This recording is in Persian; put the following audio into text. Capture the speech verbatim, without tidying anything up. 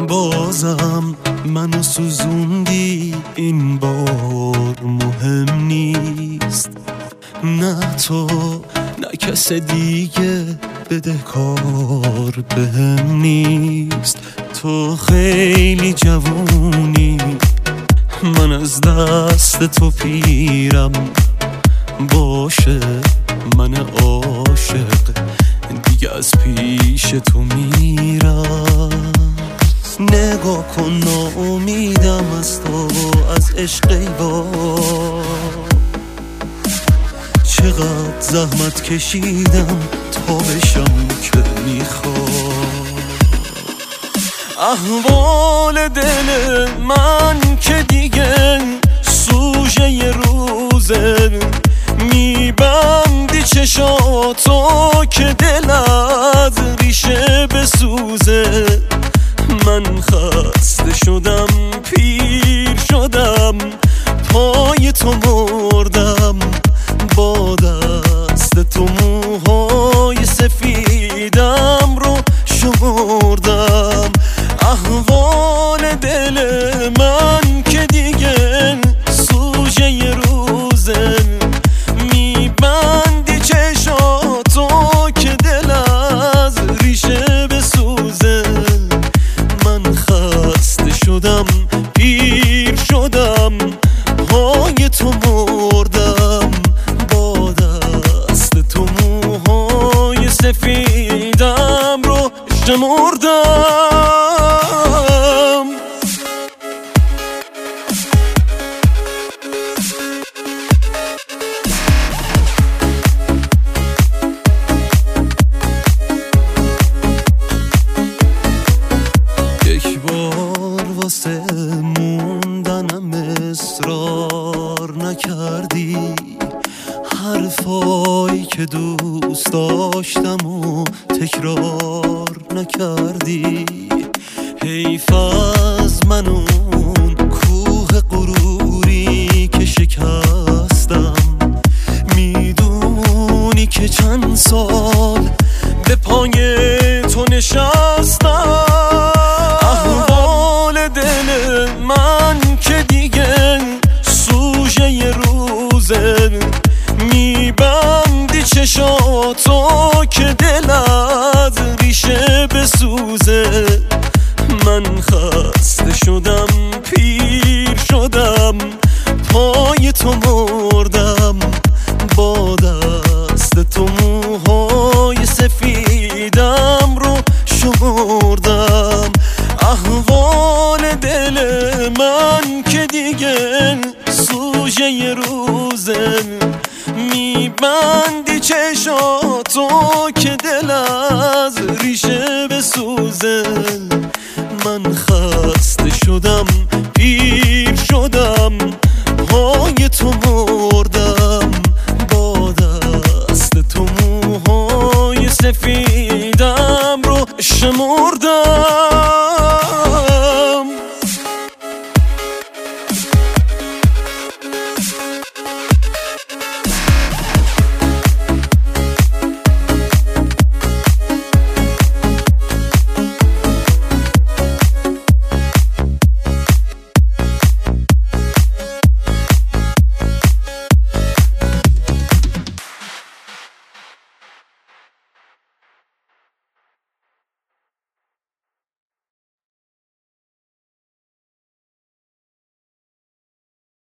بازم منو سوزوندی، این بار مهم نیست. نه تو نه کس دیگه بدهکار بهم نیست. تو خیلی جوونی، من از دست تو پیرم. باشه من عاشق دیگه از پیش تو میرم. نگاه کن ناامیدم از تو و از عشق ایوار. چقدر زحمت کشیدم تا بشم که میخوام. احوال دل من که دیگه سوژه ی روزه. میبندی چشاتو که دلت ریشه بسوزه. من خسته شدم، پیر شدم، پای تو مردم. با دست تو موهای سفیدم رو شمردم. احوال دل من که دیگه سوژه ی روزه. میبندی چشاتو که دل از ریشه بسوزه. من خسته شدم، پیر شدم، پای تو مردم. با دست تو موهای سفیدم رو شمردم. یک بار واسه موندنم اصرار نکردی. حرفایی که دوست داشتم و تکرار نکردی. حیف از من اون کوه غروری که شکستم. میدونی که چند سال به پای تو نشستم. احوال دل من که دیگه سوژه ی روزه. میبندی چشاتو که دلت ریشه بسوزه. من خسته شدم، پیر شدم، پای تو مردم. با دست تو موهای سفیدم رو شمردم. احوال دل من که دیگه سوژه ی روزه. میبندی چشاتو که دل از ریشه بسوزه. من خسته شدم، پیر شدم، پای تو مردم. با دست تو موهای سفیدم رو شمردم.